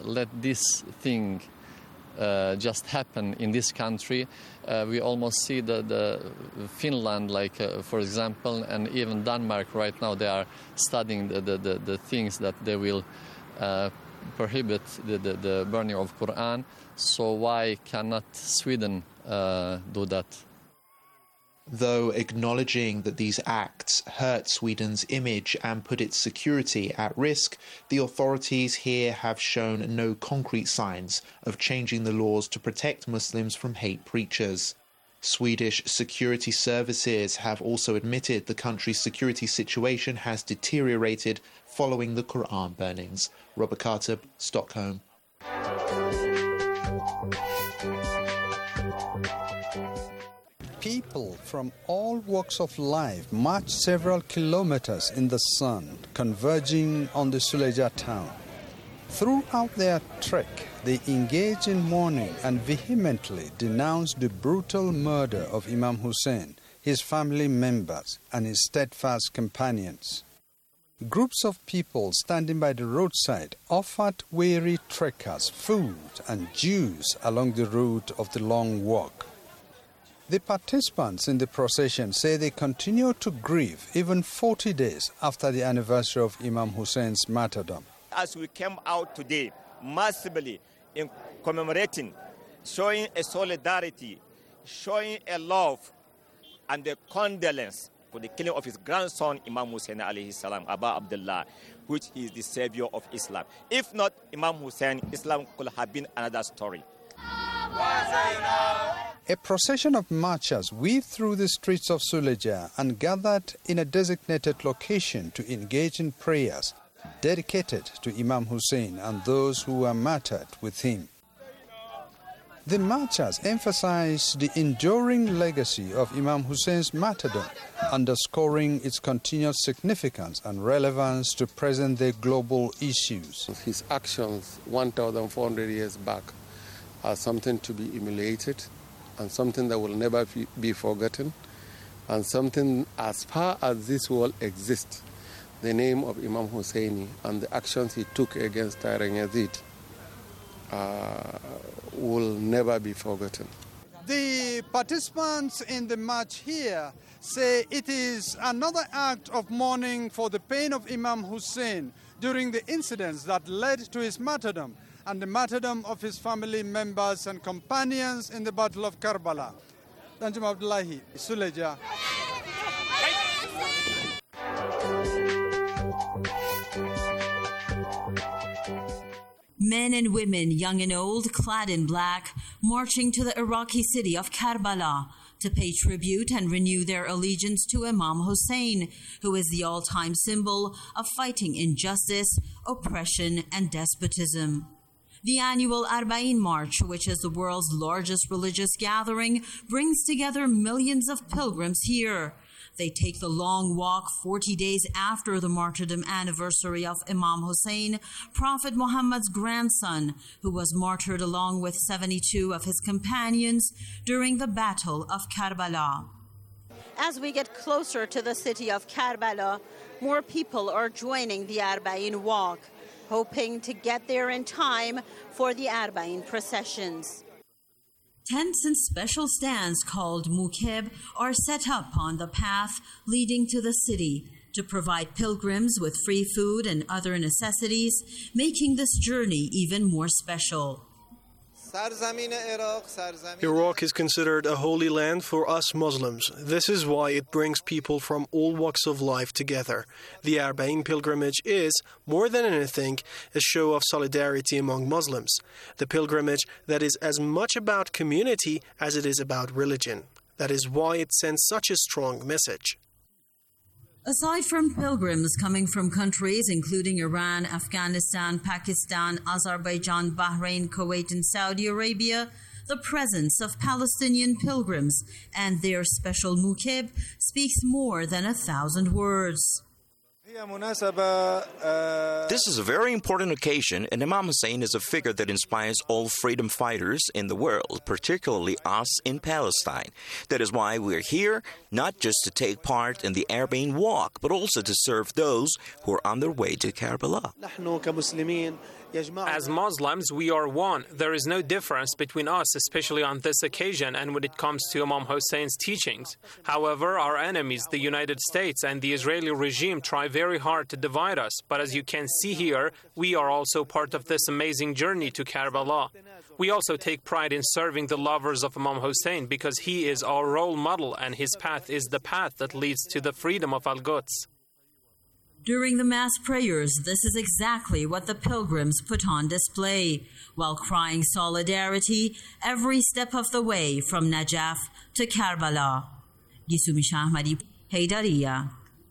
let this thing just happen in this country. We almost see the Finland, like for example, and even Denmark right now, they are studying the things that they will prohibit the burning of Quran. So why cannot Sweden do that? Though acknowledging that these acts hurt Sweden's image and put its security at risk, the authorities here have shown no concrete signs of changing the laws to protect Muslims from hate preachers. Swedish security services have also admitted the country's security situation has deteriorated following the Quran burnings. Robert Carter, Stockholm. People from all walks of life march several kilometers in the sun, converging on the Suleja town. Throughout their trek, they engage in mourning and vehemently denounce the brutal murder of Imam Hussein, his family members, and his steadfast companions. Groups of people standing by the roadside offered weary trekkers food and juice along the route of the long walk. The participants in the procession say they continue to grieve even 40 days after the anniversary of Imam Hussein's martyrdom. As we came out today, massively in commemorating, showing a solidarity, showing a love and a condolence for the killing of his grandson, Imam Hussein alayhi salam, Aba Abdullah, which is the savior of Islam. If not Imam Hussein, Islam could have been another story. A procession of marchers weaved through the streets of Suleja and gathered in a designated location to engage in prayers dedicated to Imam Hussein and those who were martyred with him. The marchers emphasized the enduring legacy of Imam Hussein's martyrdom, underscoring its continued significance and relevance to present-day global issues. His actions 1,400 years back are something to be emulated and something that will never be forgotten, and something as far as this world exists, the name of Imam Husseini and the actions he took against Tyrant Yazid will never be forgotten. The participants in the march here say it is another act of mourning for the pain of Imam Hussein during the incidents that led to his martyrdom and the martyrdom of his family members and companions in the Battle of Karbala. Danjum Abdullahi, Suleja. Men and women, young and old, clad in black, marching to the Iraqi city of Karbala to pay tribute and renew their allegiance to Imam Hussein, who is the all-time symbol of fighting injustice, oppression, and despotism. The annual Arba'in March, which is the world's largest religious gathering, brings together millions of pilgrims here. They take the long walk 40 days after the martyrdom anniversary of Imam Hussein, Prophet Muhammad's grandson, who was martyred along with 72 of his companions during the Battle of Karbala. As we get closer to the city of Karbala, more people are joining the Arba'in walk, hoping to get there in time for the Arba'in processions. Tents and special stands called mukib are set up on the path leading to the city to provide pilgrims with free food and other necessities, making this journey even more special. Iraq is considered a holy land for us Muslims. This is why it brings people from all walks of life together. The Arba'in pilgrimage is, more than anything, a show of solidarity among Muslims. The pilgrimage that is as much about community as it is about religion. That is why it sends such a strong message. Aside from pilgrims coming from countries including Iran, Afghanistan, Pakistan, Azerbaijan, Bahrain, Kuwait, and Saudi Arabia, the presence of Palestinian pilgrims and their special mukib speaks more than 1,000 words. This is a very important occasion, and Imam Hussein is a figure that inspires all freedom fighters in the world, particularly us in Palestine. That is why we are here, not just to take part in the Arba'in walk, but also to serve those who are on their way to Karbala. As Muslims, we are one. There is no difference between us, especially on this occasion and when it comes to Imam Hussein's teachings. However, our enemies, the United States and the Israeli regime, try very hard to divide us. But as you can see here, we are also part of this amazing journey to Karbala. We also take pride in serving the lovers of Imam Hussein because he is our role model and his path is the path that leads to the freedom of Al-Quds. During the Mass prayers, this is exactly what the pilgrims put on display, while crying solidarity every step of the way from Najaf to Karbala. Gisumi Shahmadi, Haydariya.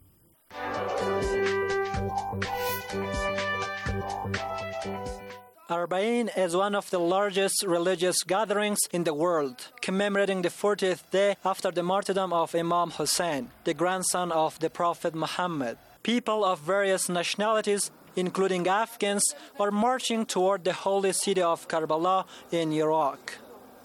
Arba'in is one of the largest religious gatherings in the world, commemorating the 40th day after the martyrdom of Imam Hussein, the grandson of the Prophet Muhammad. People of various nationalities, including Afghans, are marching toward the holy city of Karbala in Iraq.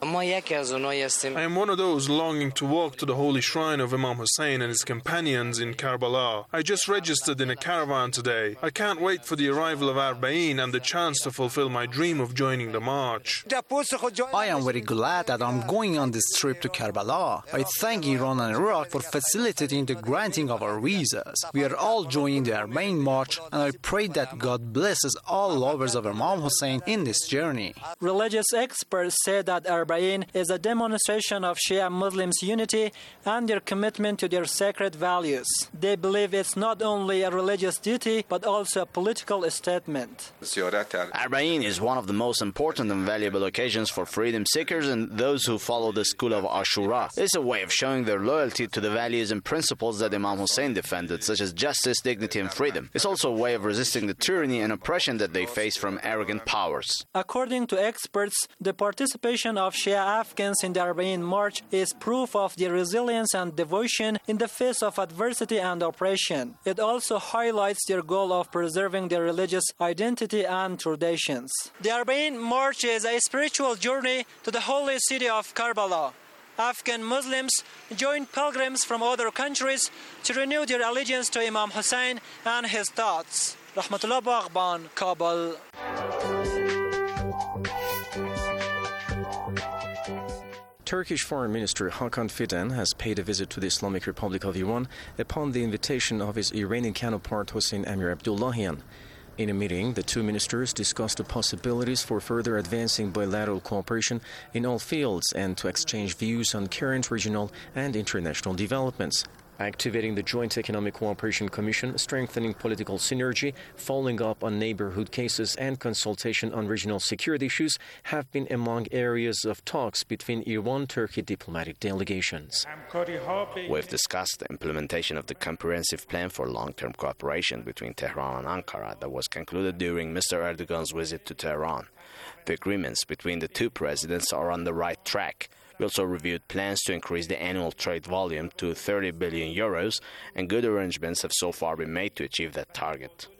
I am one of those longing to walk to the holy shrine of Imam Hussein and his companions in Karbala. I just registered in a caravan today. I can't wait for the arrival of Arba'in and the chance to fulfill my dream of joining the march. I am very glad that I'm going on this trip to Karbala. I thank Iran and Iraq for facilitating the granting of our visas. We are all joining the Arba'in march, and I pray that God blesses all lovers of Imam Hussein in this journey. Religious experts say that Arba'in is a demonstration of Shia Muslims' unity and their commitment to their sacred values. They believe it's not only a religious duty, but also a political statement. Arba'in is one of the most important and valuable occasions for freedom seekers and those who follow the school of Ashura. It's a way of showing their loyalty to the values and principles that Imam Hussein defended, such as justice, dignity, and freedom. It's also a way of resisting the tyranny and oppression that they face from arrogant powers. According to experts, the participation of Shia Afghans in the Arba'in March is proof of their resilience and devotion in the face of adversity and oppression. It also highlights their goal of preserving their religious identity and traditions. The Arba'in March is a spiritual journey to the holy city of Karbala. Afghan Muslims joined pilgrims from other countries to renew their allegiance to Imam Hussein and his thoughts. Rahmatullah Baghban, Kabul. Turkish Foreign Minister Hakan Fidan has paid a visit to the Islamic Republic of Iran upon the invitation of his Iranian counterpart Hossein Amir Abdullahian. In a meeting, the two ministers discussed the possibilities for further advancing bilateral cooperation in all fields and to exchange views on current regional and international developments. Activating the Joint Economic Cooperation Commission, strengthening political synergy, following up on neighborhood cases, and consultation on regional security issues have been among areas of talks between Iran-Turkey diplomatic delegations. We've discussed the implementation of the comprehensive plan for long-term cooperation between Tehran and Ankara that was concluded during Mr. Erdogan's visit to Tehran. The agreements between the two presidents are on the right track. We also reviewed plans to increase the annual trade volume to 30 billion euros, and good arrangements have so far been made to achieve that target.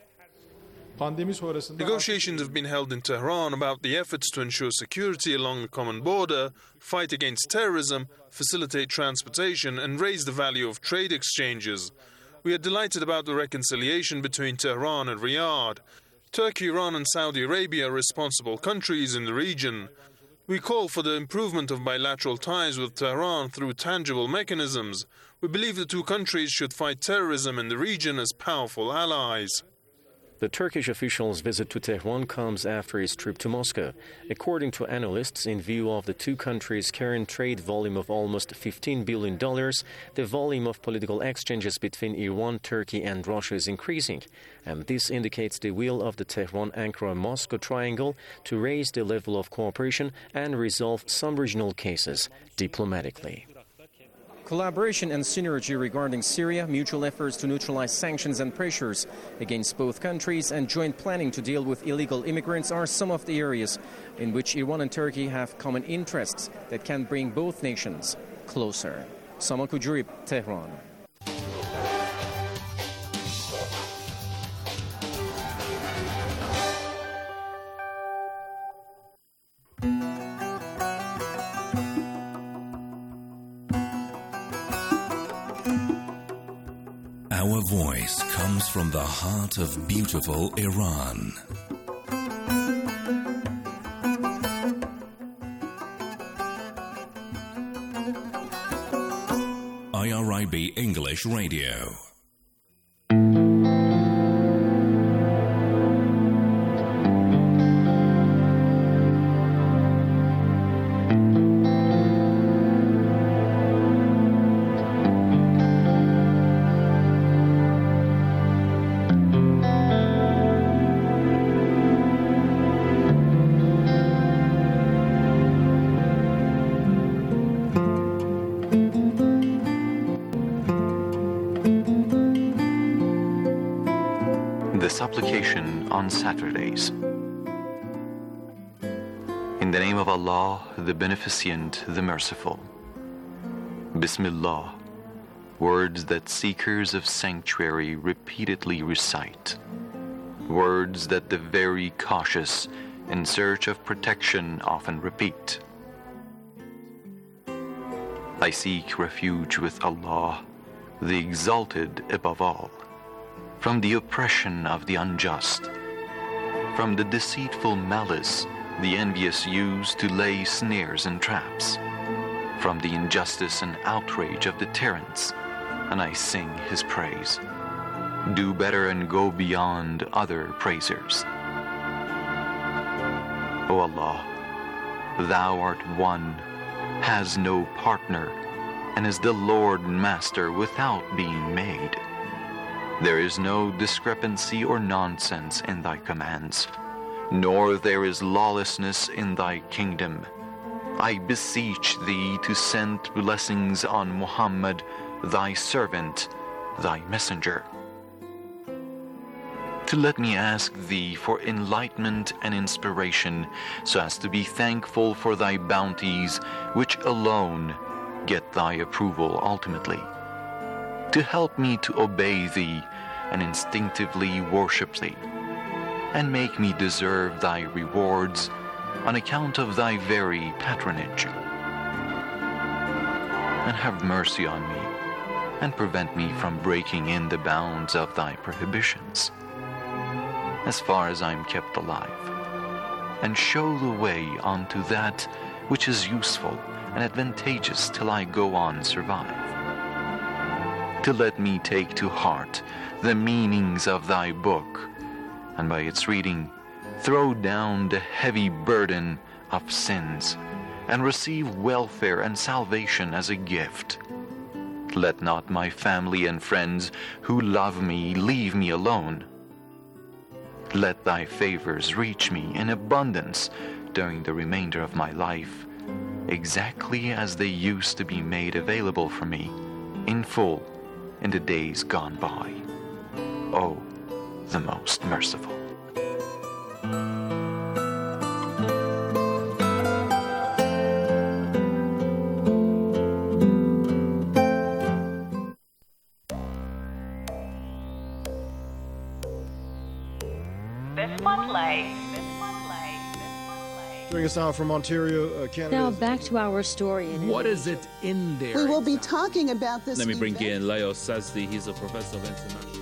Negotiations have been held in Tehran about the efforts to ensure security along the common border, fight against terrorism, facilitate transportation, and raise the value of trade exchanges. We are delighted about the reconciliation between Tehran and Riyadh. Turkey, Iran, and Saudi Arabia are responsible countries in the region. We call for the improvement of bilateral ties with Tehran through tangible mechanisms. We believe the two countries should fight terrorism in the region as powerful allies. The Turkish official's visit to Tehran comes after his trip to Moscow. According to analysts, in view of the two countries' current trade volume of almost $15 billion, the volume of political exchanges between Iran, Turkey, and Russia is increasing. And this indicates the will of the Tehran-Ankara-Moscow triangle to raise the level of cooperation and resolve some regional cases diplomatically. Collaboration and synergy regarding Syria, mutual efforts to neutralize sanctions and pressures against both countries, and joint planning to deal with illegal immigrants are some of the areas in which Iran and Turkey have common interests that can bring both nations closer. Samak Ujurib, Tehran. Our voice comes from the heart of beautiful Iran. CRIB English Radio. Supplication on Saturdays. In the name of Allah, the Beneficent, the Merciful. Bismillah, words that seekers of sanctuary repeatedly recite, words that the very cautious in search of protection often repeat. I seek refuge with Allah, the Exalted above all, from the oppression of the unjust, from the deceitful malice the envious use to lay snares and traps, from the injustice and outrage of the tyrants, and I sing his praise. Do better and go beyond other praisers. O Allah, Thou art one, has no partner, and is the Lord Master without being made. There is no discrepancy or nonsense in thy commands, nor there is lawlessness in thy kingdom. I beseech thee to send blessings on Muhammad, thy servant, thy messenger. To let me ask thee for enlightenment and inspiration, so as to be thankful for thy bounties, which alone get thy approval ultimately. To help me to obey thee and instinctively worship thee, and make me deserve thy rewards on account of thy very patronage. And have mercy on me, and prevent me from breaking in the bounds of thy prohibitions, as far as I am kept alive, and show the way unto that which is useful and advantageous till I go on survive. To let me take to heart the meanings of thy book, and by its reading throw down the heavy burden of sins, and receive welfare and salvation as a gift. Let not my family and friends who love me leave me alone. Let thy favors reach me in abundance during the remainder of my life, exactly as they used to be made available for me in full in the days gone by. O, the most merciful. Joining us now from Ontario, Canada. Now back to our story. What is it in there? We will be talking about this. Let me bring in Leo Sazdi. He's a professor of international.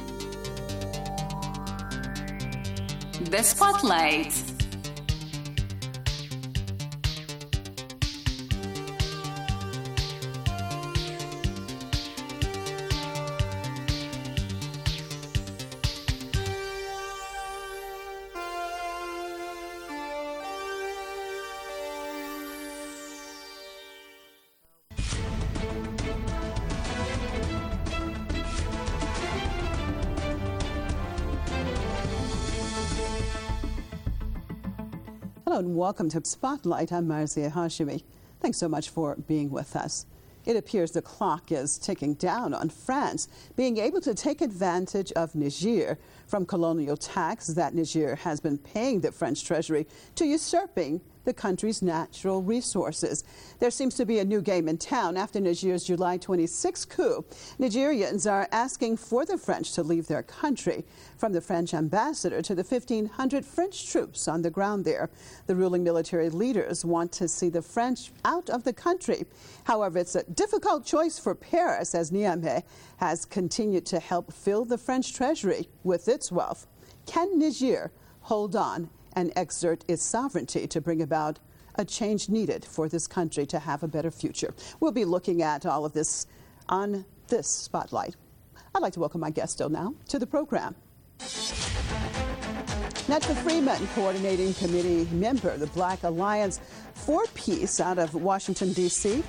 The Spotlight. Hello and welcome to Spotlight. I'm Marzia Hashimi. Thanks so much for being with us. It appears the clock is ticking down on France being able to take advantage of Niger from colonial tax that Niger has been paying the French Treasury to usurping the country's natural resources. There seems to be a new game in town after Niger's July 26 coup. Nigerians are asking for the French to leave their country, from the French ambassador to the 1,500 French troops on the ground there. The ruling military leaders want to see the French out of the country. However, it's a difficult choice for Paris, as Niamey has continued to help fill the French treasury with its wealth. Can Niger hold on and exert its sovereignty to bring about a change needed for this country to have a better future? We'll be looking at all of this on this Spotlight. I'd like to welcome my guest still now to the program. Netcha Freeman, coordinating committee member of the Black Alliance for Peace out of Washington, D.C.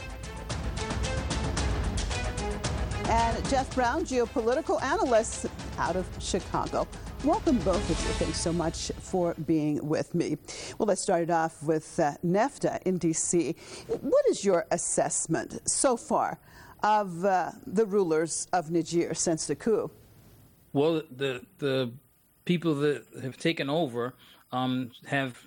And Jeff Brown, geopolitical analyst out of Chicago. Welcome both of you. Thanks so much for being with me. Well, let's start it off with Nefta in D.C. What is your assessment so far of the rulers of Niger since the coup? Well, the people that have taken over have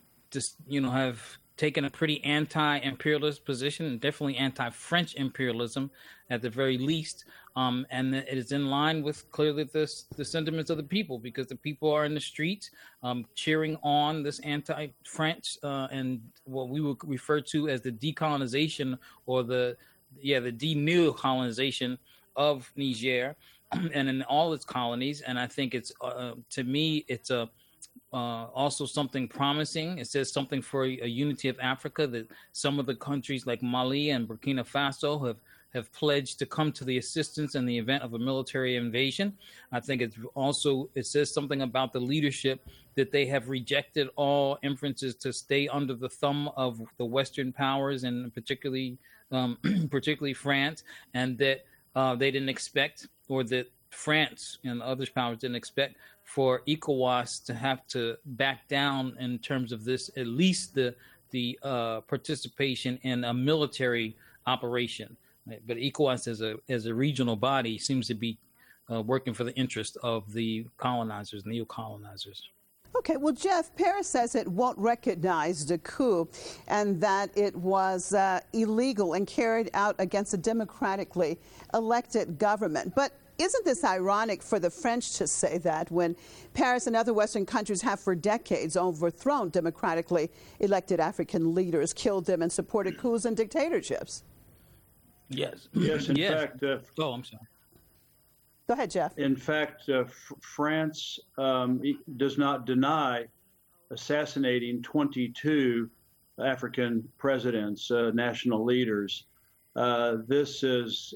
taken a pretty anti-imperialist position, and definitely anti-French imperialism at the very least. And it is in line with clearly the sentiments of the people, because the people are in the streets cheering on this anti-French and what we would refer to as the decolonization or the deneo-colonization of Niger and in all its colonies. And I think it's, to me, it's also something promising. It says something for a unity of Africa, that some of the countries like Mali and Burkina Faso have pledged to come to the assistance in the event of a military invasion. I think it says something about the leadership, that they have rejected all inferences to stay under the thumb of the Western powers, and particularly France, and that they didn't expect, or that France and other powers didn't expect, for ECOWAS to have to back down in terms of this, at least the participation in a military operation. But ECOWAS as a regional body seems to be working for the interest of the colonizers, neo-colonizers. Okay, well, Jeff, Paris says it won't recognize the coup and that it was illegal and carried out against a democratically elected government. But isn't this ironic for the French to say that, when Paris and other Western countries have for decades overthrown democratically elected African leaders, killed them, and supported coups and dictatorships? Yes. Yes, in fact. I'm sorry. Go ahead, Jeff. In fact, France does not deny assassinating 22 African presidents, national leaders. This is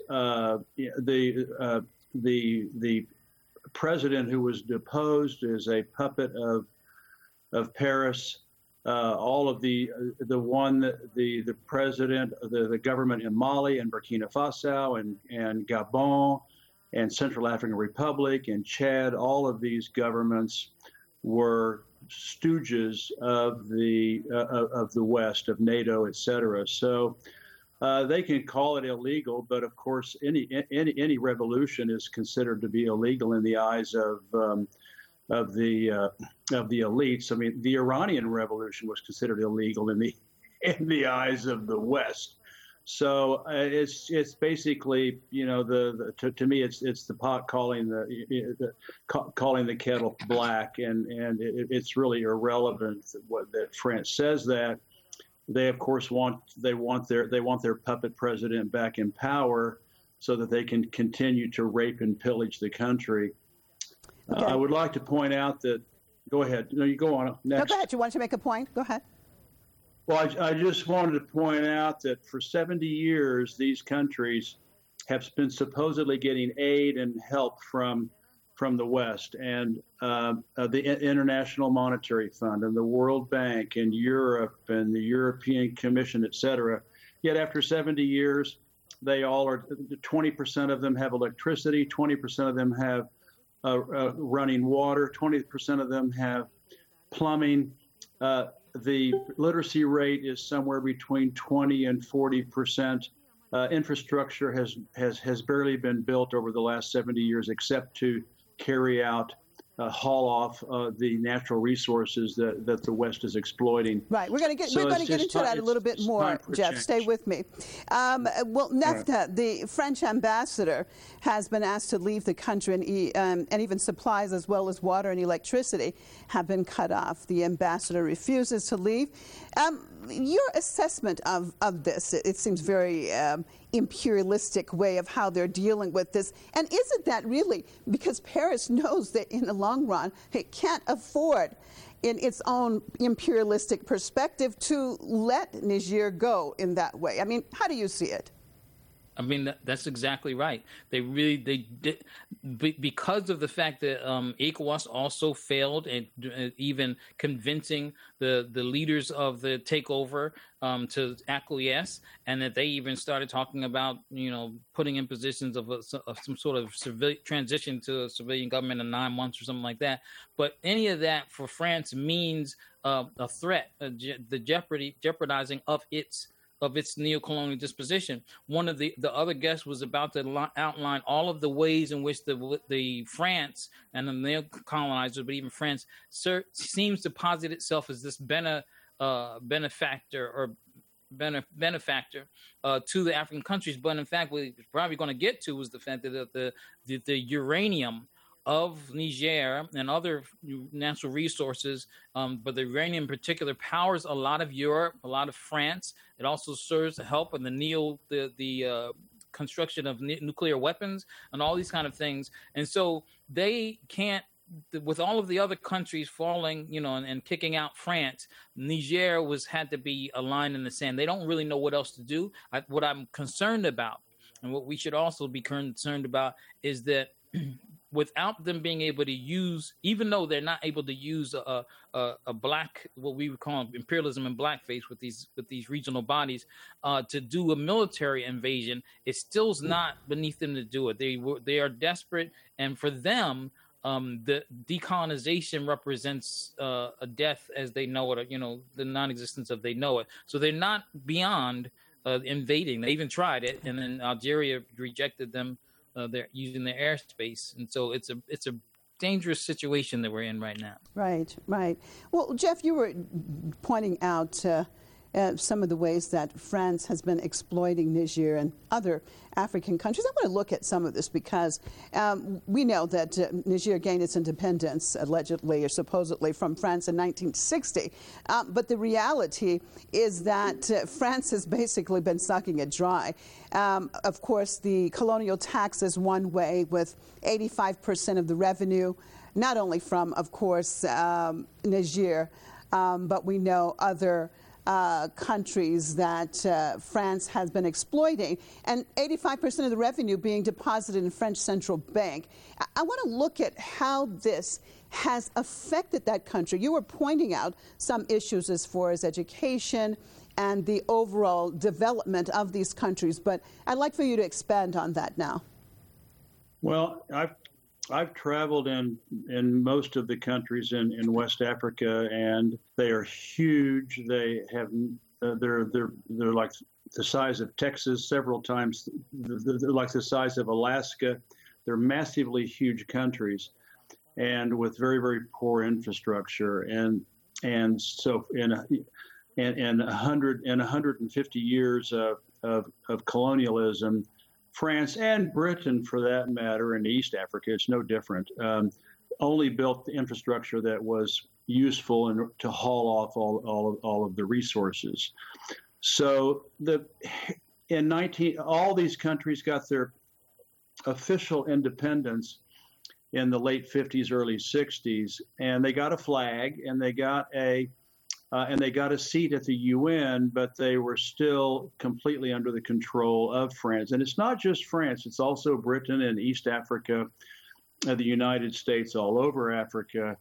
the president who was deposed is a puppet of Paris. All of the president, the government in Mali and Burkina Faso and Gabon and Central African Republic and Chad, all of these governments were stooges of the West, of NATO, et cetera. So they can call it illegal, but of course any revolution is considered to be illegal in the eyes of the elites. I mean, the Iranian Revolution was considered illegal in the eyes of the West. So it's basically, to me it's the pot calling the kettle black, and it's really irrelevant that France says that. They of course want their puppet president back in power so that they can continue to rape and pillage the country. Okay. I would like to point out that. Go ahead. No, you go on. Next. No, go ahead. You wanted to make a point? Go ahead. Well, I just wanted to point out that for 70 years, these countries have been supposedly getting aid and help from the West, and the International Monetary Fund and the World Bank and Europe and the European Commission, et cetera. Yet after 70 years, they all are, 20% of them have electricity, 20% of them have running water, 20% of them have plumbing. The literacy rate is somewhere between 20 and 40%. Infrastructure has barely been built over the last 70 years, except to carry out, haul off the natural resources that the West is exploiting. Right. We're going to get into that a little bit more, Jeff. Stay with me. Well, Nefta, the French ambassador, has been asked to leave the country, and even supplies as well as water and electricity have been cut off. The ambassador refuses to leave. Your assessment of this, it seems very imperialistic way of how they're dealing with this. And isn't that really because Paris knows that in the long run it can't afford, in its own imperialistic perspective, to let Niger go in that way? I mean, how do you see it? I mean, that's exactly right. They did, because of the fact that ECOWAS also failed at even convincing the leaders of the takeover to acquiesce, and that they even started talking about, putting in positions of some sort of transition to a civilian government in 9 months or something like that. But any of that for France means a threat, the jeopardizing of its neocolonial disposition. One of the other guests was about to outline all of the ways in which the France and the neo-colonizers, but even France, seems to posit itself as this benefactor to the African countries. But in fact, what we're probably going to get to was the fact that the uranium of Niger and other natural resources, but the uranium in particular powers a lot of Europe, a lot of France. It also serves to help in the construction of nuclear weapons and all these kind of things. And so they can't, with all of the other countries falling, and kicking out France, Niger had to be a line in the sand. They don't really know what else to do. What I'm concerned about, and what we should also be concerned about, is that without them being able to use, even though they're not able to use a black, what we would call imperialism and blackface with these regional bodies, to do a military invasion, it still's not beneath them to do it. They are desperate, and for them, the decolonization represents a death as they know it, the non-existence of they know it. So they're not beyond invading. They even tried it, and then Algeria rejected them. They're using their airspace, and so it's a dangerous situation that we're in right now. Right. Well, Jeff, you were pointing out some of the ways that France has been exploiting Niger and other African countries. I want to look at some of this because we know that Niger gained its independence, allegedly or supposedly, from France in 1960. But the reality is that France has basically been sucking it dry. Of course, the colonial tax is one way, with 85% of the revenue, not only from, of course, Niger, but we know other countries that France has been exploiting, and 85% of the revenue being deposited in French Central Bank. I want to look at how this has affected that country. You were pointing out some issues as far as education and the overall development of these countries, but I'd like for you to expand on that now. Well, I've traveled in most of the countries in West Africa, and they are huge. They have they're like the size of Texas several times. They're like the size of Alaska. They're massively huge countries, and with very, very poor infrastructure. And so in 150 years of colonialism, France and Britain, for that matter, in East Africa, it's no different, only built the infrastructure that was useful and to haul off all of the resources. So all these countries got their official independence in the late 50s, early 60s, and they got a flag and they got a seat at the UN, but they were still completely under the control of France. And it's not just France; it's also Britain and East Africa, the United States, all over Africa.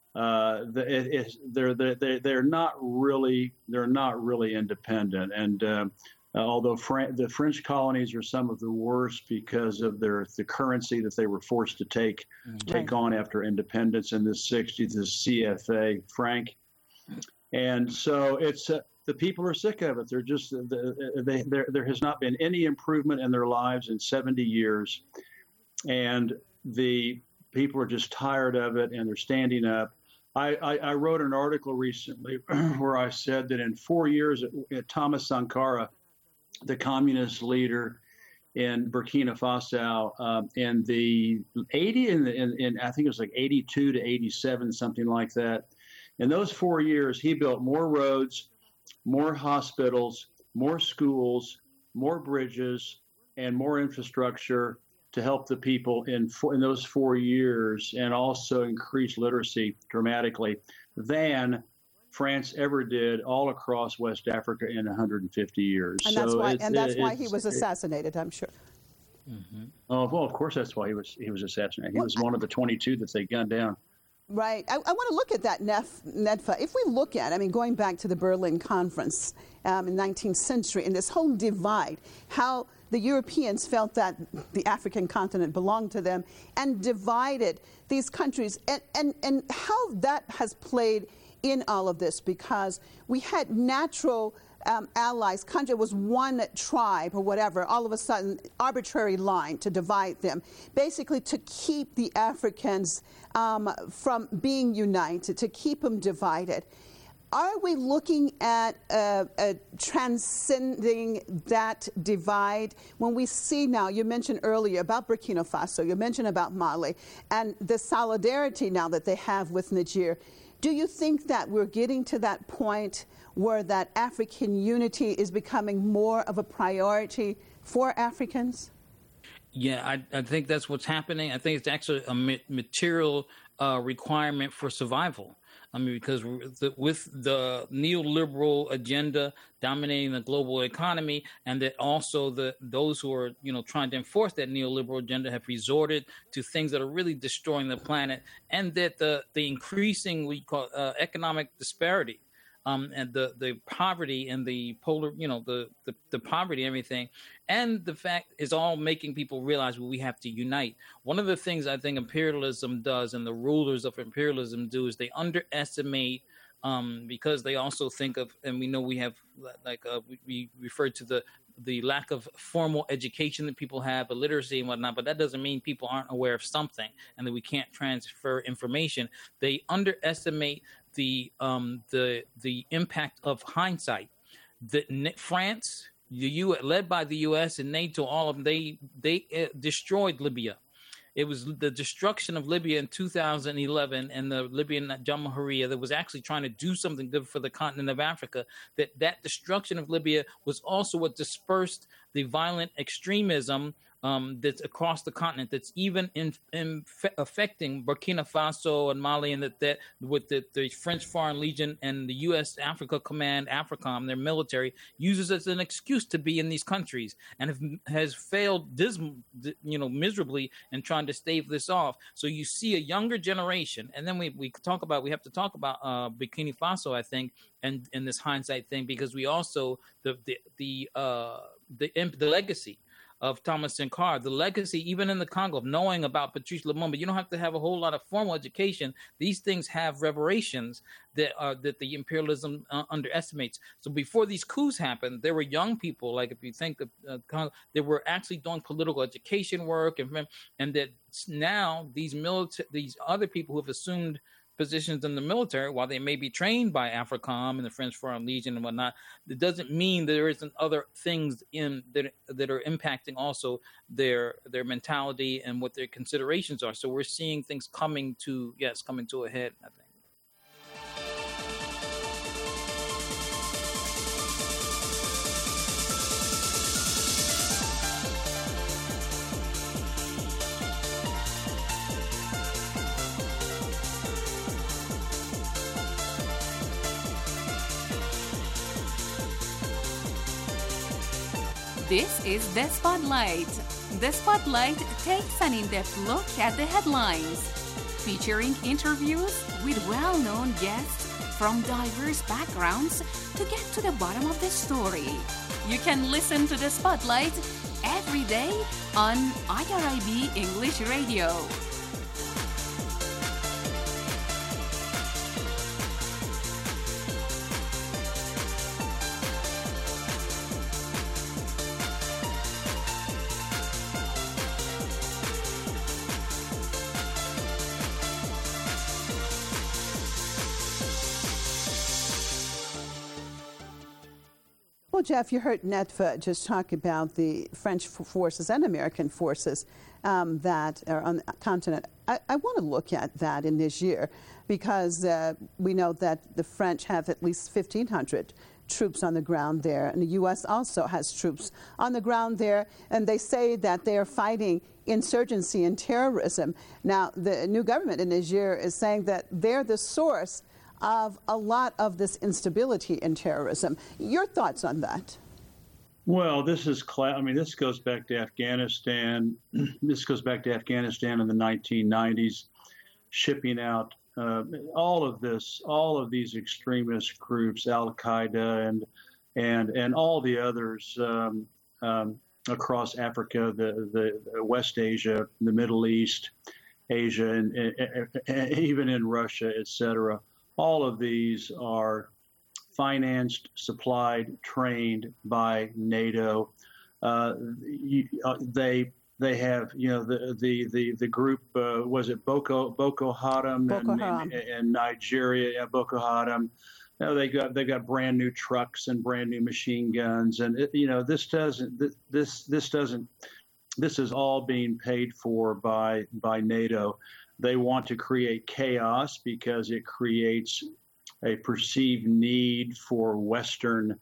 They're not really independent. And although the French colonies are some of the worst because of the currency that they were forced to take on after independence in the 60s, the CFA franc. And so the people are sick of it. They're just there has not been any improvement in their lives in 70 years, and the people are just tired of it, and they're standing up. I wrote an article recently where I said that in 4 years, Thomas Sankara, the communist leader in Burkina Faso, in the I think it was like 82 to 87, something like that. In those 4 years, he built more roads, more hospitals, more schools, more bridges, and more infrastructure to help the people in those 4 years, and also increase literacy dramatically than France ever did all across West Africa in 150 years. And that's why he was assassinated, I'm sure. Mm-hmm. Oh, well, of course that's why he was assassinated. He was one of the 22 that they gunned down. Right. I want to look at that NEDFA. If we look at, going back to the Berlin Conference in the 19th century, and this whole divide, how the Europeans felt that the African continent belonged to them and divided these countries, and how that has played in all of this, because we had natural allies, country was one tribe or whatever, all of a sudden arbitrary line to divide them, basically to keep the Africans from being united, to keep them divided. Are we looking at transcending that divide when we see now, you mentioned earlier about Burkina Faso, you mentioned about Mali, and the solidarity now that they have with Niger. Do you think that we're getting to that point where that African unity is becoming more of a priority for Africans? Yeah, I think that's what's happening. I think it's actually a material requirement for survival. Because with the neoliberal agenda dominating the global economy, and that also those who are trying to enforce that neoliberal agenda have resorted to things that are really destroying the planet, and that the increasing economic disparity, and the poverty and the the poverty and everything, and the fact is all making people realize we have to unite. One of the things I think imperialism does, and the rulers of imperialism do, is they underestimate, because they also think of, and we know we have we refer to the lack of formal education that people have, illiteracy and whatnot, but that doesn't mean people aren't aware of something and that we can't transfer information. They underestimate the impact of hindsight. France, led by the U.S. and NATO, all of them, they destroyed Libya. It was the destruction of Libya in 2011 and the Libyan Jamahiriya that was actually trying to do something good for the continent of Africa. That destruction of Libya was also what dispersed the violent extremism that's across the continent, that's even affecting Burkina Faso and Mali, and that with the French Foreign Legion and the U.S. Africa Command, AFRICOM, their military, uses as an excuse to be in these countries, and has failed miserably in trying to stave this off. So you see a younger generation, and then we have to talk about Burkina Faso, I think, and in this hindsight thing, because we also the legacy of Thomas Sankara, the legacy, even in the Congo, of knowing about Patrice Lumumba. You don't have to have a whole lot of formal education. These things have reverberations that the imperialism underestimates. So before these coups happened, there were young people, like if you think of Congo, they were actually doing political education work, and that now these other people who have assumed positions in the military, while they may be trained by AFRICOM and the French Foreign Legion and whatnot, it doesn't mean there isn't other things that are impacting also their mentality and what their considerations are. So we're seeing things coming to a head, I think. This is The Spotlight. The Spotlight takes an in-depth look at the headlines, featuring interviews with well-known guests from diverse backgrounds to get to the bottom of the story. You can listen to The Spotlight every day on IRIB English Radio. Well, Jeff, you heard NEDFA just talk about the French forces and American forces that are on the continent. I want to look at that in Niger, because we know that the French have at least 1,500 troops on the ground there, and the U.S. also has troops on the ground there, and they say that they are fighting insurgency and terrorism. Now, the new government in Niger is saying that they're the source of a lot of this instability and terrorism. Your thoughts on that? Well, this goes back to Afghanistan. This goes back to Afghanistan in the 1990s, shipping out all of these extremist groups, Al Qaeda and all the others across Africa, the West Asia, the Middle East, Asia, and even in Russia, etc. All of these are financed, supplied, trained by NATO. They have, the group, was it Boko Haram in Nigeria? Yeah, Boko Haram. They've got brand new trucks and brand new machine guns, and this is all being paid for by NATO. They want to create chaos because it creates a perceived need for Western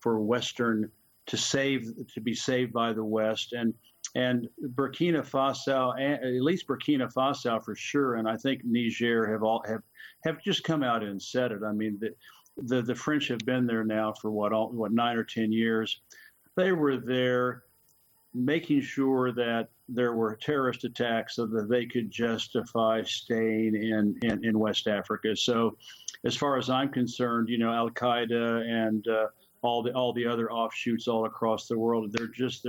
to be saved by the West, and Burkina Faso, at least Burkina Faso for sure, and I think Niger have just come out and said it. I mean, the French have been there now for what 9 or 10 years. They were there making sure that there were terrorist attacks so that they could justify staying in West Africa. So, as far as I'm concerned, Al Qaeda and all the other offshoots all across the world, they're just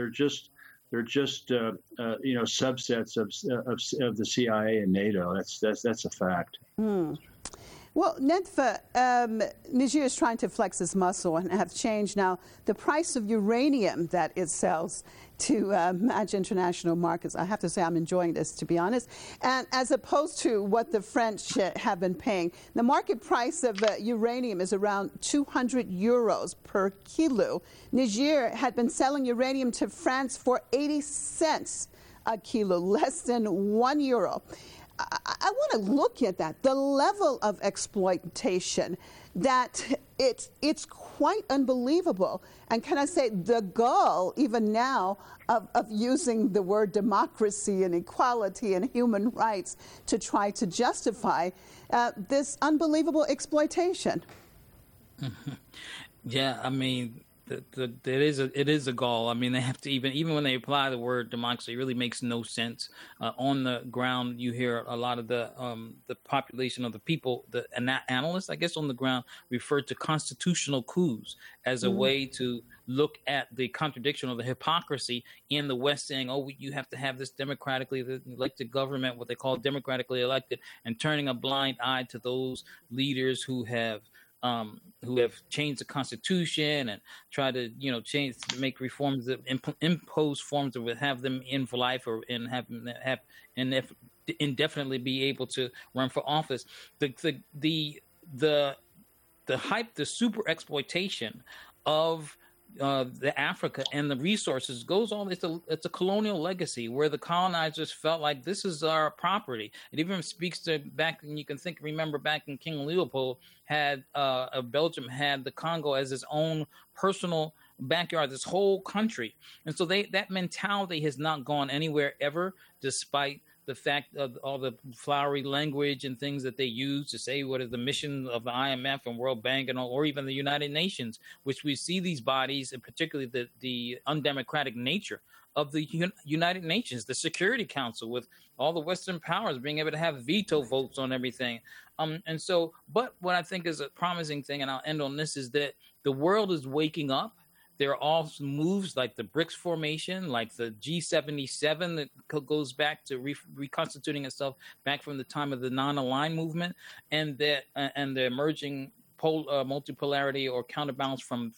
subsets of the CIA and NATO. That's a fact. Well, Nedfa, Niger is trying to flex its muscle and have changed now the price of uranium that it sells to match international markets. I have to say I'm enjoying this, to be honest. And as opposed to what the French have been paying, the market price of uranium is around 200 euros per kilo. Niger had been selling uranium to France for 80 cents a kilo, less than €1. I want to look at that, the level of exploitation, that it's quite unbelievable. And can I say the gall, even now, of using the word democracy and equality and human rights to try to justify this unbelievable exploitation. Yeah, I mean, it is a gall. I mean, they have to even when they apply the word democracy, it really makes no sense. On the ground, you hear a lot of the population of the people, the analysts, I guess, on the ground refer to constitutional coups as a way to look at the contradiction or the hypocrisy in the West, saying, "Oh, you have to have this democratically elected government, what they call democratically elected," and turning a blind eye to those leaders who have changed the Constitution and try to, make reforms that impose forms that would have them in for life or indefinitely be able to run for office. The hype, the super exploitation of the Africa and the resources goes on. It's a colonial legacy where the colonizers felt like this is our property. It even speaks to back, and you can remember back in King Leopold Belgium had the Congo as its own personal backyard, this whole country. And so that mentality has not gone anywhere ever, despite the fact of all the flowery language and things that they use to say what is the mission of the IMF and World Bank or even the United Nations, which we see these bodies, and particularly the undemocratic nature of the United Nations, the Security Council, with all the Western powers being able to have veto votes on everything. But what I think is a promising thing, and I'll end on this, is that the world is waking up. There are also moves like the BRICS formation, like the G77 that goes back to reconstituting itself back from the time of the non-aligned movement, and the emerging multipolarity or counterbalance from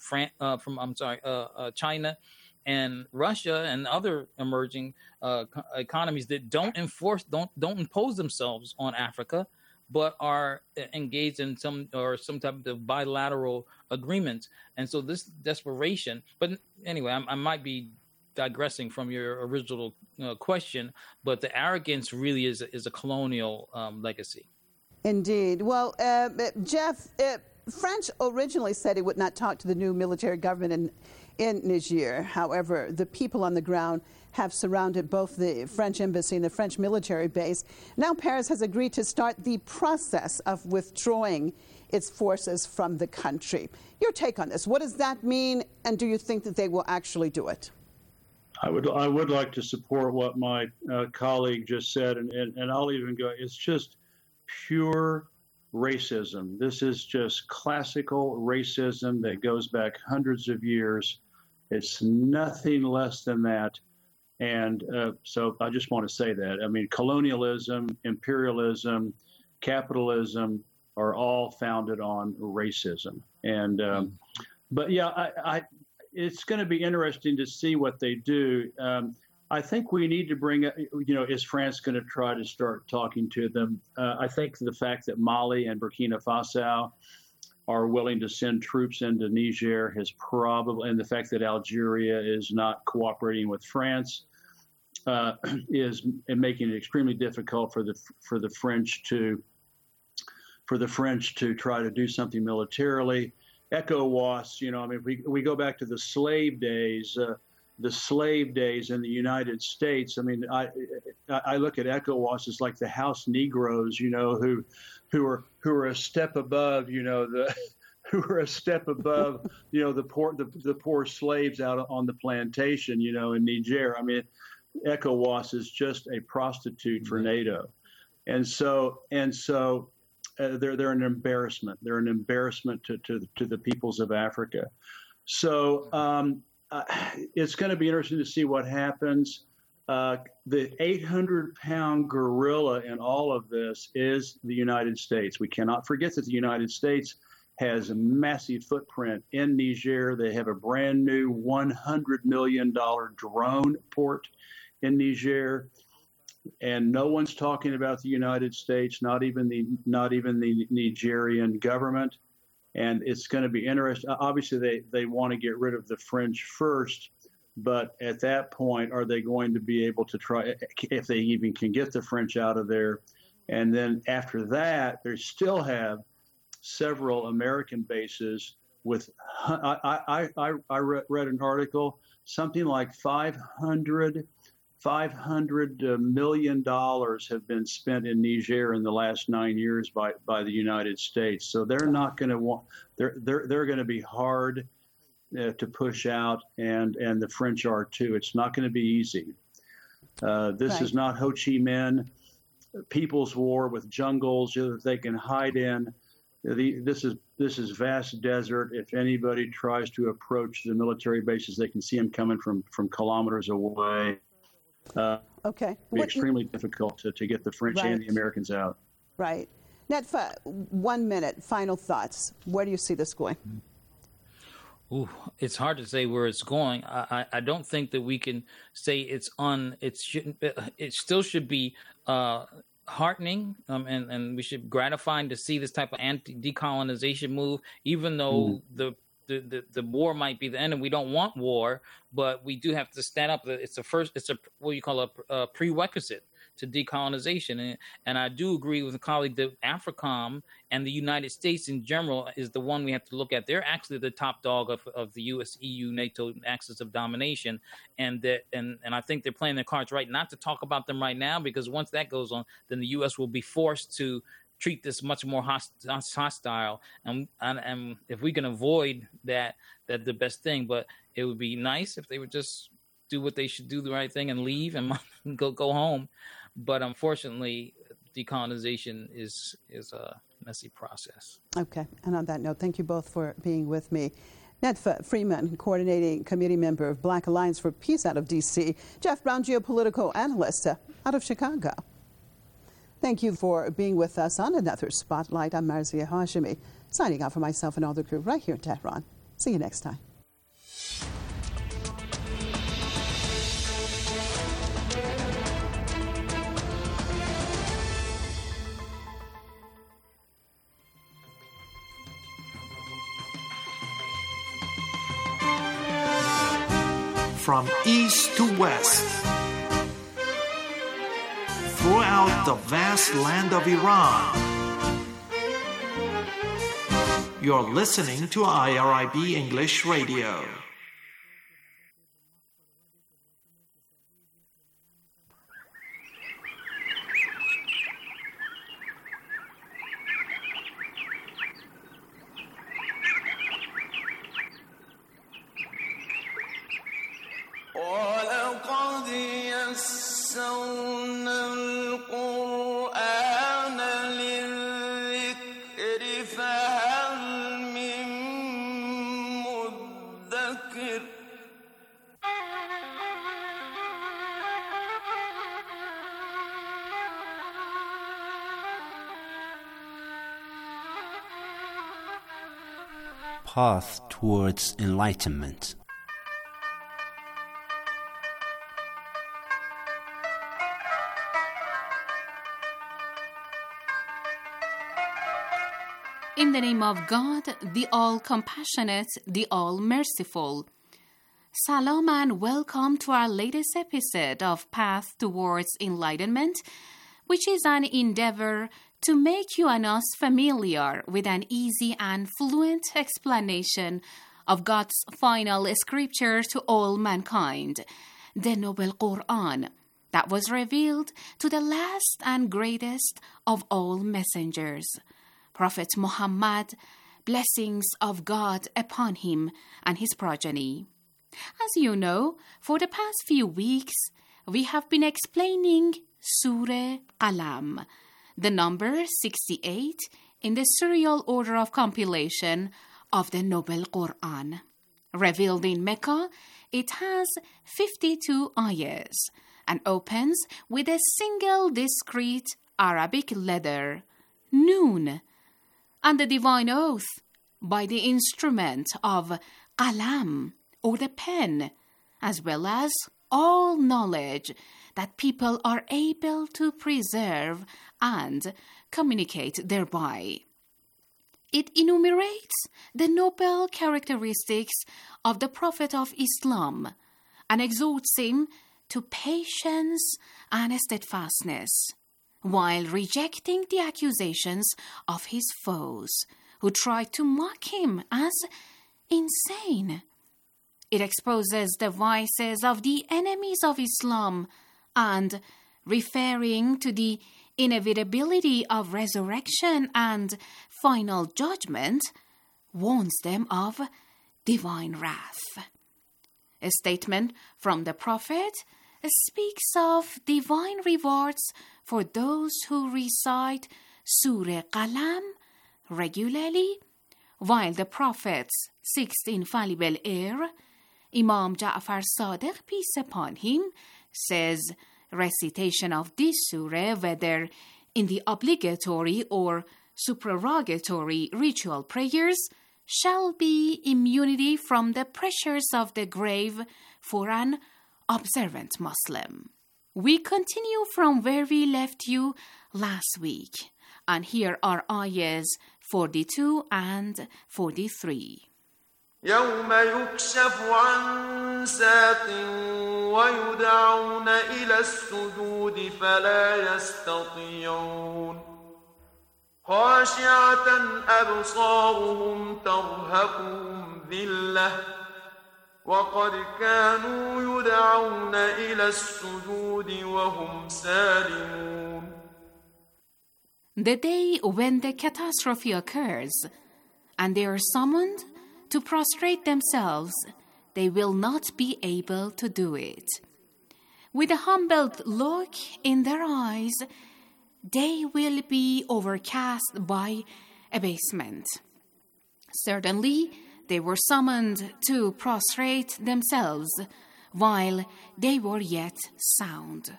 China and Russia and other emerging economies that don't impose themselves on Africa, but are engaged in some type of bilateral agreements. And so this desperation, but anyway, I might be digressing from your original question, but the arrogance really is a colonial legacy. Indeed. Well, Jeff, France originally said it would not talk to the new military government in Niger. However, the people on the ground have surrounded both the French embassy and the French military base. Now Paris has agreed to start the process of withdrawing its forces from the country. Your take on this, what does that mean, and do you think that they will actually do it? I would like to support what my colleague just said, and I'll even go, it's just pure racism. This is just classical racism that goes back hundreds of years. It's nothing less than that. And so I just want to say that. I mean, colonialism, imperialism, capitalism are all founded on racism. And but yeah, it's going to be interesting to see what they do. I think we need to bring up, is France going to try to start talking to them? I think the fact that Mali and Burkina Faso are willing to send troops into Niger has probably, and the fact that Algeria is not cooperating with France is making it extremely difficult for the French to try to do something militarily. ECOWAS, we go back to the slave days in the United States. I mean, I look at ECOWAS as like the house Negroes, who are a step above, the poor slaves out on the plantation, in Niger. I mean, ECOWAS is just a prostitute for NATO, and so they're an embarrassment. They're an embarrassment to the peoples of Africa. So it's going to be interesting to see what happens. The 800-pound gorilla in all of this is the United States. We cannot forget that the United States has a massive footprint in Niger. They have a brand new $100 million drone port in Niger. And no one's talking about the United States, not even the Nigerian government. And it's going to be interesting. Obviously, they want to get rid of the French first, but at that point, are they going to be able to try, if they even can get the French out of there? And then after that, they still have several American bases with, I read an article, something like $500 million have been spent in Niger in the last 9 years by the United States. So they're not going to want, they're going to be hard to push out, and the French are too. It's not going to be easy. This is not Ho Chi Minh People's War with jungles that they can hide in. This is vast desert. If anybody tries to approach the military bases, they can see them coming from kilometers away. Okay. It'd be extremely difficult to get the French and the Americans out. Right. Netfa, 1 minute, final thoughts. Where do you see this going? Ooh, it's hard to say where it's going. I don't think that we can say it still should be heartening, and we should gratifying to see this type of anti-decolonization move, even though the war might be the end, and we don't want war, but we do have to stand up. It's what you call a prerequisite to decolonization. And I do agree with a colleague that AFRICOM and the United States in general is the one we have to look at. They're actually the top dog of the U.S., EU, NATO axis of domination. And I think they're playing their cards right not to talk about them right now, because once that goes on, then the U.S. will be forced to treat this much more hostile. And if we can avoid that, that's the best thing. But it would be nice if they would just do what they should do, the right thing, and leave and go home. But unfortunately, decolonization is a messy process. Okay. And on that note, thank you both for being with me. Netfa Freeman, coordinating committee member of Black Alliance for Peace out of D.C. Jeff Brown, geopolitical analyst out of Chicago. Thank you for being with us on another Spotlight. I'm Marzia Hashimi, signing out for myself and all the crew right here in Tehran. See you next time. From east to west, throughout the vast land of Iran, you're listening to IRIB English Radio. يسرنا القرآن للذكر فهل من مدكر Path towards enlightenment. In the name of God, the all-compassionate, the all-merciful. Salam and welcome to our latest episode of Path Towards Enlightenment, which is an endeavor to make you and us familiar with an easy and fluent explanation of God's final scripture to all mankind, the Noble Quran, that was revealed to the last and greatest of all messengers, Prophet Muhammad, blessings of God upon him and his progeny. As you know, for the past few weeks, we have been explaining Surah Qalam, the number 68 in the serial order of compilation of the Noble Quran. Revealed in Mecca, it has 52 ayahs and opens with a single discrete Arabic letter, Noon, and the divine oath by the instrument of Qalam, or the pen, as well as all knowledge that people are able to preserve and communicate thereby. It enumerates the noble characteristics of the Prophet of Islam and exhorts him to patience and steadfastness, while rejecting the accusations of his foes who tried to mock him as insane. It exposes the vices of the enemies of Islam and, referring to the inevitability of resurrection and final judgment, warns them of divine wrath. A statement from the Prophet speaks of divine rewards for those who recite Surah Qalam regularly, while the Prophet's sixth infallible heir, Imam Ja'far Sadiq, peace upon him, says recitation of this surah, whether in the obligatory or supererogatory ritual prayers, shall be immunity from the pressures of the grave for an observant Muslim. We continue from where we left you last week, and here are ayahs 42 and 43. يوم يكشف عن ساق ويدعون إلى السجود فلا يستطيعون خاشعة أبصارهم ترهقهم ذلة وقد كانوا يدعون إلى السجود وهم سالمون. The day when the catastrophe occurs and they are summoned to prostrate themselves, they will not be able to do it. With a humbled look in their eyes, they will be overcast by abasement. Certainly, they were summoned to prostrate themselves while they were yet sound.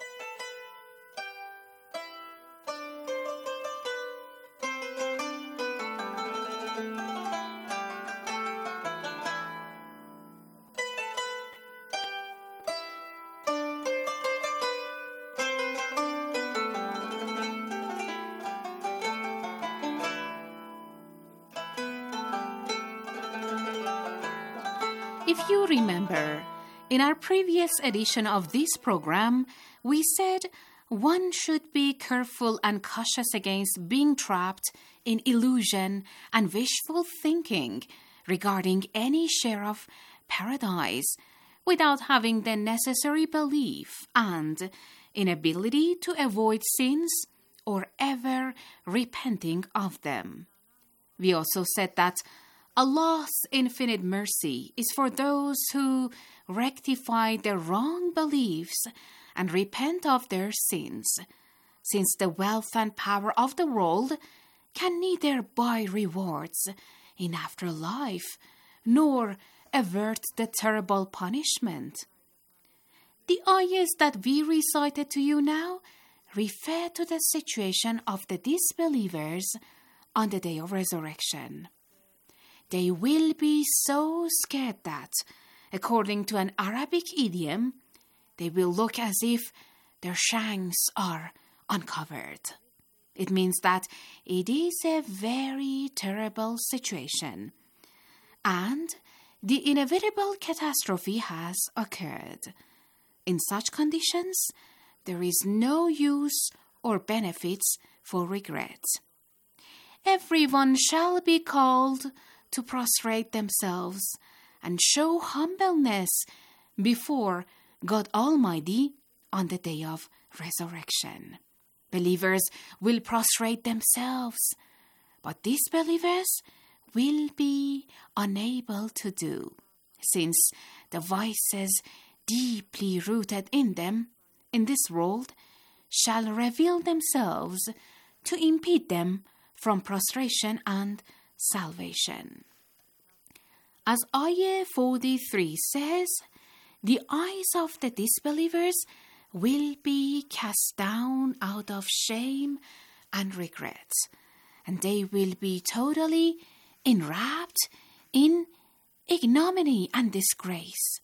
If you remember, in our previous edition of this program, we said one should be careful and cautious against being trapped in illusion and wishful thinking regarding any share of paradise without having the necessary belief and inability to avoid sins or ever repenting of them. We also said that Allah's infinite mercy is for those who rectify their wrong beliefs and repent of their sins, since the wealth and power of the world can neither buy rewards in afterlife nor avert the terrible punishment. The ayahs that we recited to you now refer to the situation of the disbelievers on the day of resurrection. They will be so scared that, according to an Arabic idiom, they will look as if their shanks are uncovered. It means that it is a very terrible situation, and the inevitable catastrophe has occurred. In such conditions, there is no use or benefits for regret. Everyone shall be called to prostrate themselves and show humbleness before God Almighty on the day of resurrection. Believers will prostrate themselves, but disbelievers will be unable to do, since the vices deeply rooted in them in this world shall reveal themselves to impede them from prostration and salvation. As Ayah 43 says, the eyes of the disbelievers will be cast down out of shame and regret, and they will be totally enwrapped in ignominy and disgrace.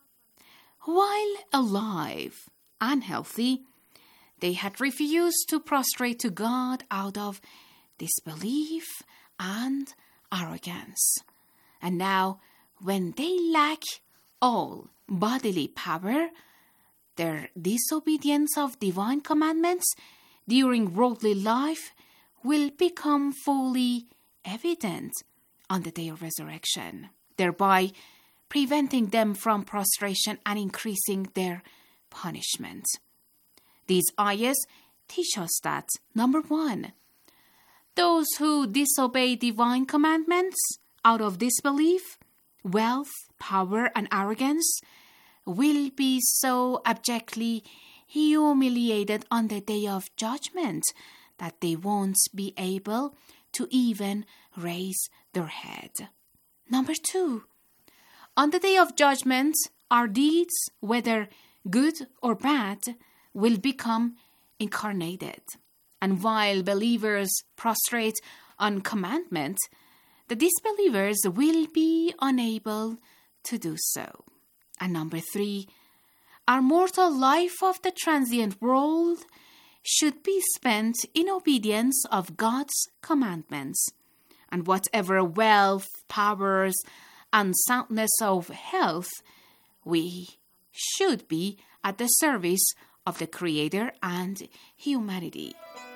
While alive and healthy, they had refused to prostrate to God out of disbelief and arrogance. And now, when they lack all bodily power, their disobedience of divine commandments during worldly life will become fully evident on the day of resurrection, thereby preventing them from prostration and increasing their punishment. These ayahs teach us that, number one, those who disobey divine commandments out of disbelief, wealth, power, and arrogance will be so abjectly humiliated on the day of judgment that they won't be able to even raise their head. Number two, on the day of judgment, our deeds, whether good or bad, will become incarnated. And while believers prostrate on commandment, the disbelievers will be unable to do so. And number three, our mortal life of the transient world should be spent in obedience of God's commandments. And whatever wealth, powers, and soundness of health, we should be at the service of the Creator and humanity.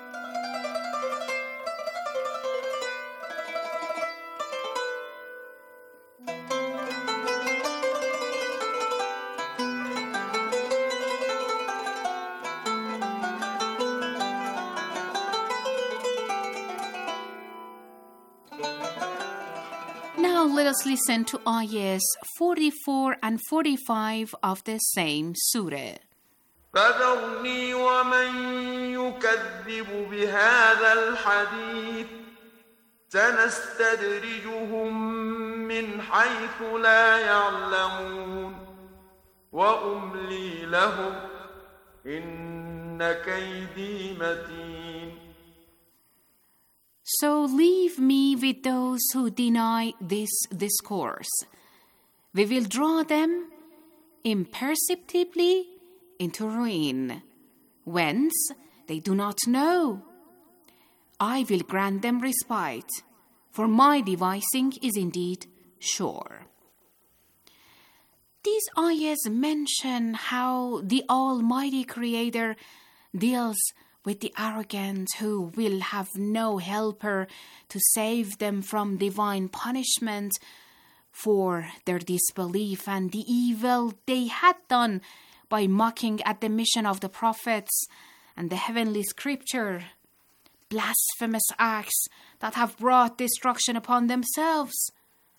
Now let us listen to ayahs 44 and 45 of the same surah. فذرني ومن يكذب بهذا الحديث سنستدرجهم من حيث لا يعلمون وأملي لهم إن كيدي متين. So leave me with those who deny this discourse. We will draw them imperceptibly into ruin, whence they do not know. I will grant them respite, for my devising is indeed sure. These ayahs mention how the Almighty Creator deals with the arrogant who will have no helper to save them from divine punishment for their disbelief and the evil they had done by mocking at the mission of the prophets and the heavenly scripture, blasphemous acts that have brought destruction upon themselves.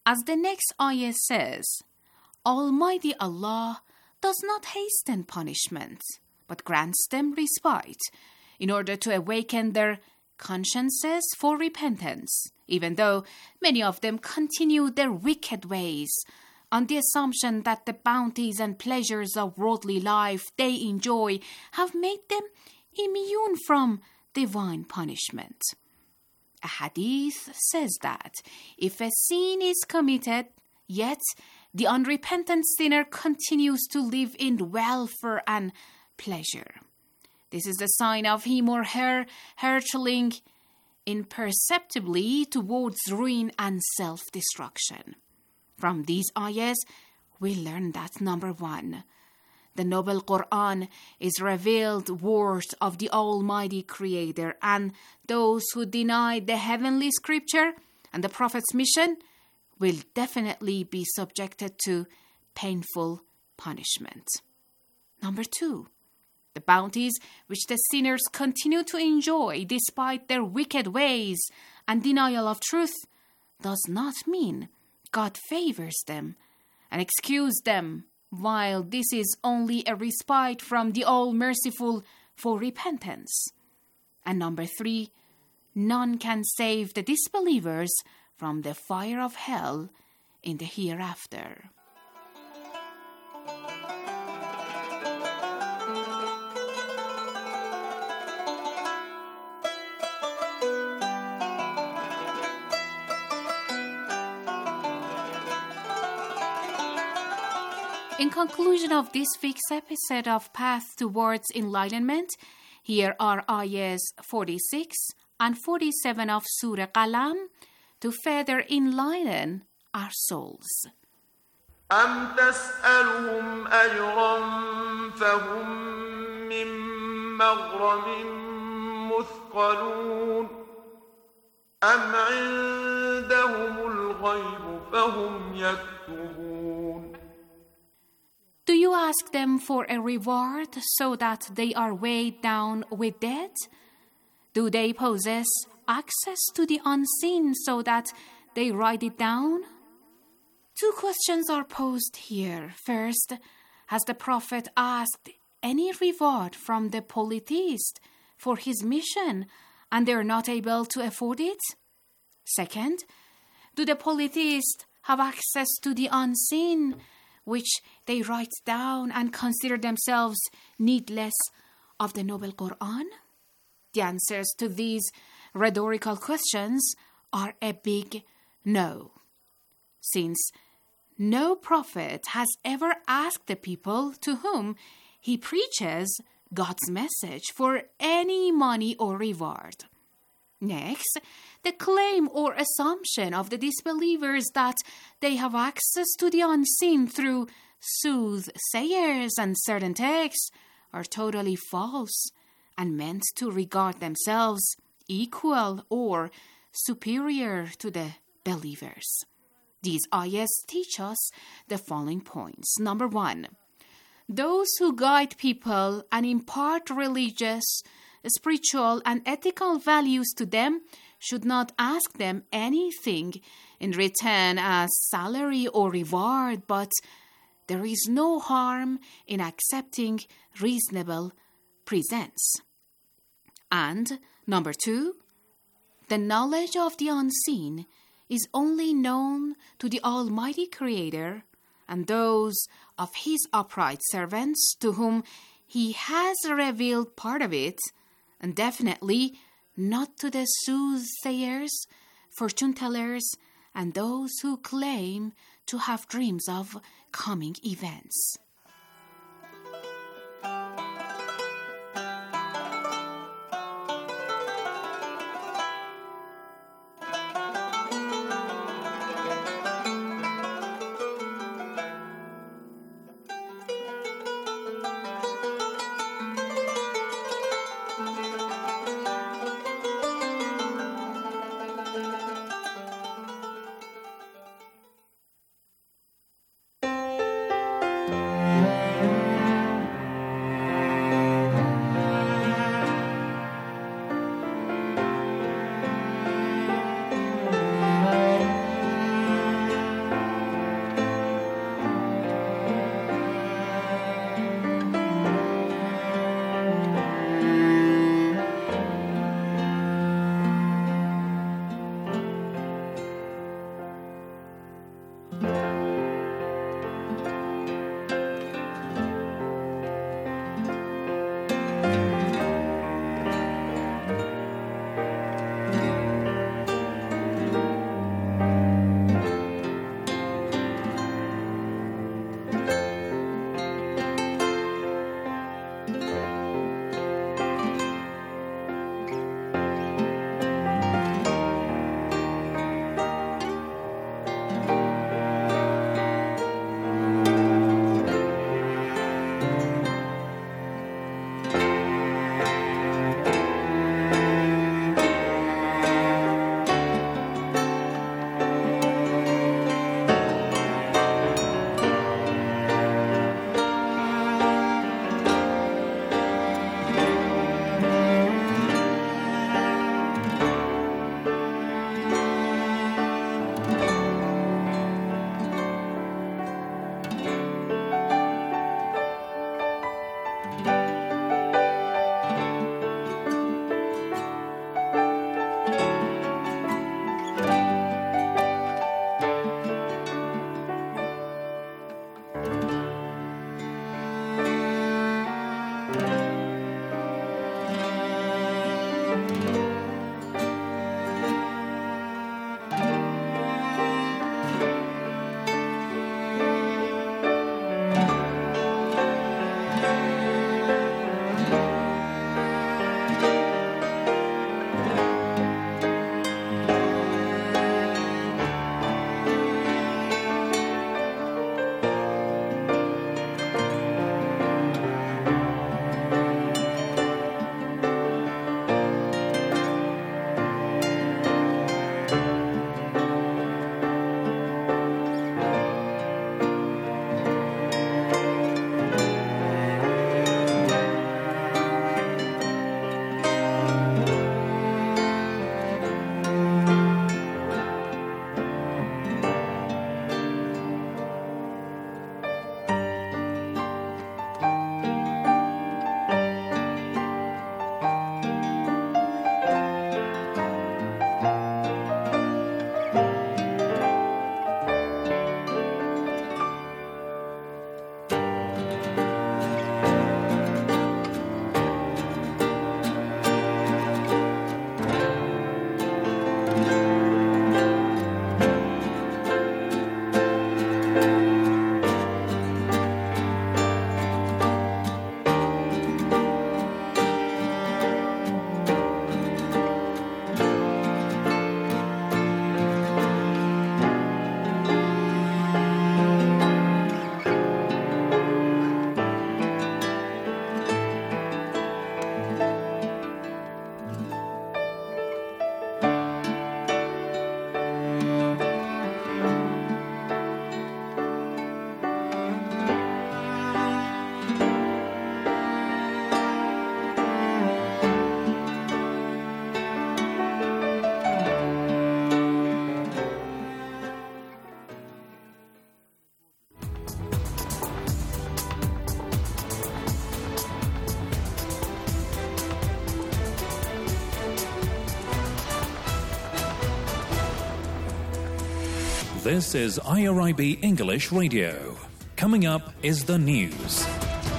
As the next ayah says, Almighty Allah does not hasten punishment, but grants them respite, in order to awaken their consciences for repentance, even though many of them continue their wicked ways, on the assumption that the bounties and pleasures of worldly life they enjoy have made them immune from divine punishment. A hadith says that if a sin is committed, yet the unrepentant sinner continues to live in welfare and pleasure, this is the sign of him or her hurtling imperceptibly towards ruin and self-destruction. From these ayahs, we learn that number one, the noble Quran is revealed word of the Almighty Creator, and those who deny the heavenly scripture and the Prophet's mission will definitely be subjected to painful punishment. Number two, the bounties which the sinners continue to enjoy despite their wicked ways and denial of truth does not mean God favors them and excuses them, while this is only a respite from the All-Merciful for repentance. And number three, none can save the disbelievers from the fire of hell in the hereafter. In conclusion of this week's episode of Path Towards Enlightenment, here are ayahs 46 and 47 of Surah Qalam to further enlighten our souls. أم تسألهم أجرا فهم من مغرم مثقلون أم عندهم الغيب فهم يكتبون. Do you ask them for a reward so that they are weighed down with debt? Do they possess access to the unseen so that they write it down? Two questions are posed here. First, has the Prophet asked any reward from the polytheist for his mission and they're not able to afford it? Second, do the polytheists have access to the unseen, which they write down and consider themselves needless of the Noble Quran? The answers to these rhetorical questions are a big no, since no prophet has ever asked the people to whom he preaches God's message for any money or reward. Next, the claim or assumption of the disbelievers that they have access to the unseen through soothsayers and certain texts are totally false and meant to regard themselves equal or superior to the believers. These ayahs teach us the following points. Number one, those who guide people and impart religious, spiritual, and ethical values to them should not ask them anything in return as salary or reward, but there is no harm in accepting reasonable presents. And number two, the knowledge of the unseen is only known to the Almighty Creator and those of His upright servants to whom He has revealed part of it, and definitely not to the soothsayers, fortune-tellers, and those who claim to have dreams of coming events. This is IRIB English Radio. Coming up is the news.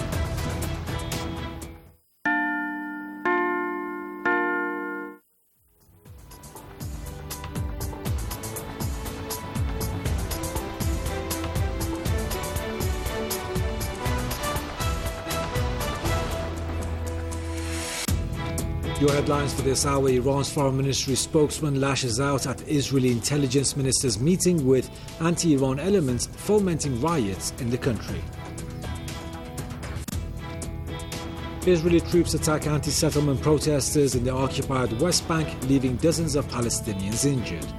Your headlines for this hour: Iran's foreign ministry spokesman lashes out at Israeli intelligence ministers meeting with anti-Iran elements fomenting riots in the country. Israeli troops attack anti-settlement protesters in the occupied West Bank, leaving dozens of Palestinians injured.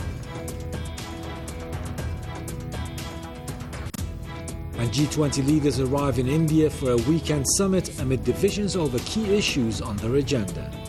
And G20 leaders arrive in India for a weekend summit amid divisions over key issues on their agenda.